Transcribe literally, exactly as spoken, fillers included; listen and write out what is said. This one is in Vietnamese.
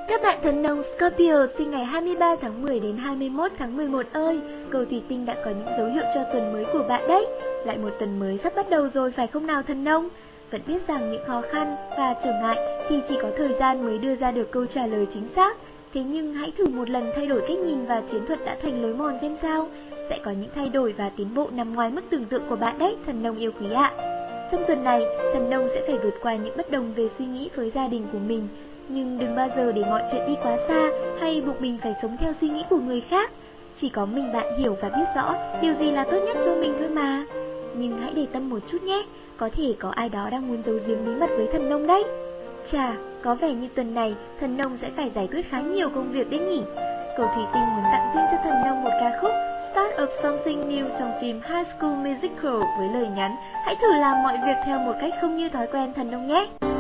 Các bạn thần nông Scorpio sinh ngày hai mươi ba tháng mười đến hai mươi mốt tháng mười một ơi, cầu thủy tinh đã có những dấu hiệu cho tuần mới của bạn đấy. Lại một tuần mới sắp bắt đầu rồi phải không nào thần nông? Vẫn biết rằng những khó khăn và trở ngại thì chỉ có thời gian mới đưa ra được câu trả lời chính xác. Thế nhưng hãy thử một lần thay đổi cách nhìn và chiến thuật đã thành lối mòn xem sao. Sẽ có những thay đổi và tiến bộ nằm ngoài mức tưởng tượng của bạn đấy, thần nông yêu quý ạ. Trong tuần này, thần nông sẽ phải vượt qua những bất đồng về suy nghĩ với gia đình của mình. Nhưng đừng bao giờ để mọi chuyện đi quá xa hay buộc mình phải sống theo suy nghĩ của người khác. Chỉ có mình bạn hiểu và biết rõ điều gì là tốt nhất cho mình thôi mà. Nhưng hãy để tâm một chút nhé, có thể có ai đó đang muốn giấu giếm bí mật với thần nông đấy. Chà, có vẻ như tuần này thần nông sẽ phải giải quyết khá nhiều công việc đấy nhỉ. Cầu thủy tinh muốn tặng riêng cho thần nông một ca khúc Start of Something New trong phim High School Musical với lời nhắn: hãy thử làm mọi việc theo một cách không như thói quen thần nông nhé.